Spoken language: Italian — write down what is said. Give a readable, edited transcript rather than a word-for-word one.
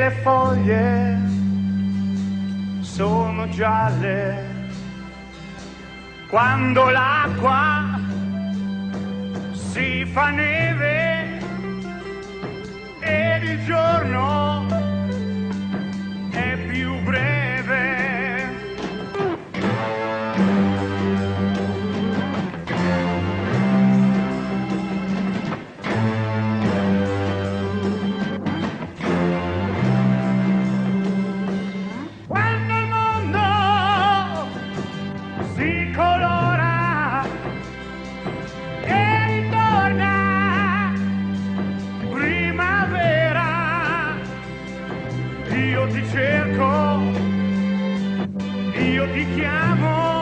le foglie sono gialle, quando l'acqua si fa neve ed il giorno è più breve. Quando il mondo si colora e ritorna primavera, io ti cerco, io ti chiamo.